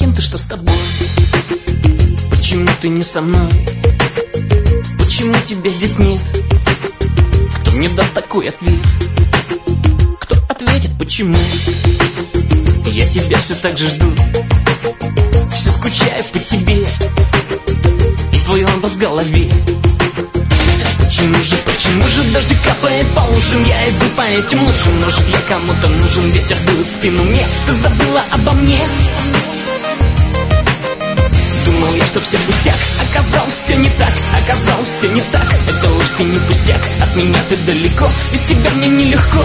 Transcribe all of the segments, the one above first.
кем ты, что с тобой? Почему ты не со мной? Почему тебя здесь нет? Кто мне даст такой ответ? Кто ответит, почему? Я тебя все так же жду, все скучаю по тебе и твой образ в голове. Почему же дождь капает по ушам? Я иду по этим лужам, может я кому-то нужен? Ветер дует в спину мне, ты забыла обо мне. Думал я, что все пустяк, оказалось все не так, оказалось все не так. Это вовсе не пустяк, от меня ты далеко, без тебя мне нелегко.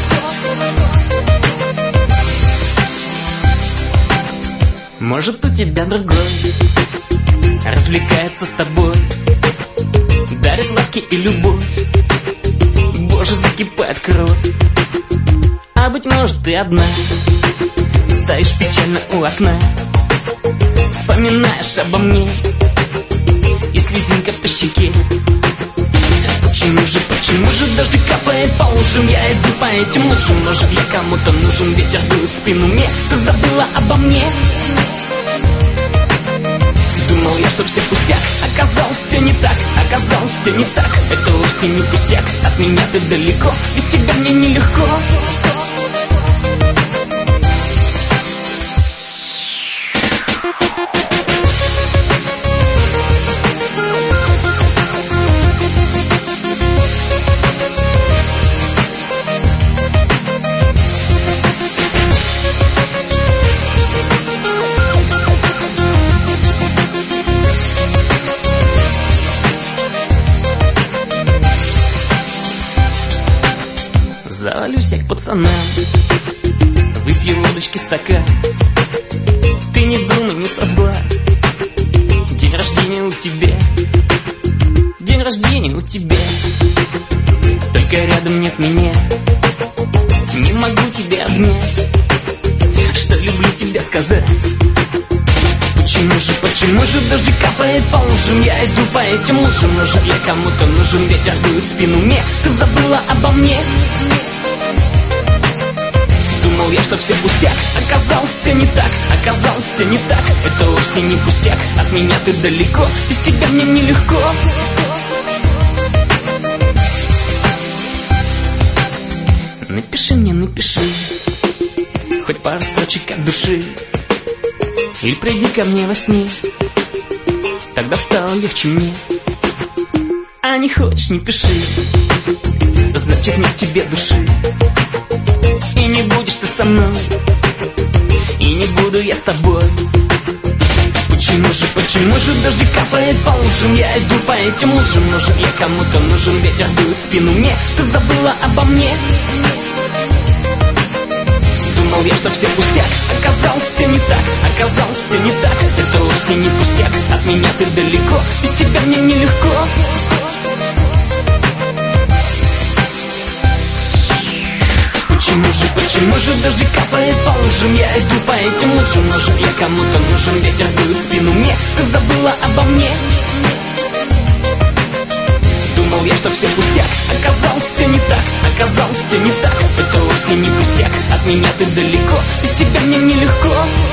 Может, у тебя другой развлекается с тобой, дарит ласки и любовь, Боже, закипает кровь. А быть может, ты одна стоишь печально у окна, вспоминаешь обо мне и слезинка по щеке. Почему же дождь капает по ушам? Я иду по этим лужам, может я кому-то нужен? Ветер дует в спину мне, ты забыла обо мне. Думал я, что все пустяк, оказалось все не так, оказалось все не так. Это вовсе не пустяк, от меня ты далеко, без тебя мне нелегко. Завалюсь я к пацанам, выпью водочки стакан. Ты не думай, не со зла, день рождения у тебя, день рождения у тебя. Только рядом нет меня, не могу тебя обнять, что люблю тебя сказать. Почему же дождь капает по лужам? Я иду по этим лужам, может я кому-то нужен? Ветер дует в спину мне, ты забыла обо мне. Думал я, что все пустяк, оказалось все не так, оказалось все не так. Это вовсе не пустяк, от меня ты далеко, без тебя мне нелегко. Напиши мне, напиши хоть пару строчек от души, или приди ко мне во сне, тогда стало легче мне. А не хочешь, не пиши, значит нет в тебе души. И не будешь ты со мной, и не буду я с тобой. Почему же дождь капает по лужам? Я иду по этим лужам, может я кому-то нужен? Ветер дует в спину мне, ты забыла обо мне. Думал я, что все пустяк, оказалось все не так, оказалось все не так. Это вовсе не пустяк, от меня ты далеко, без тебя мне нелегко. Почему же дождь капает по лужам? Я иду по этим лужам, может я кому-то нужен? Ветер дует в спину мне, ты забыла обо мне. Думал я, что все пустяк, оказалось все не так, оказалось все не так. Это вовсе не пустяк, от меня ты далеко, без тебя мне нелегко.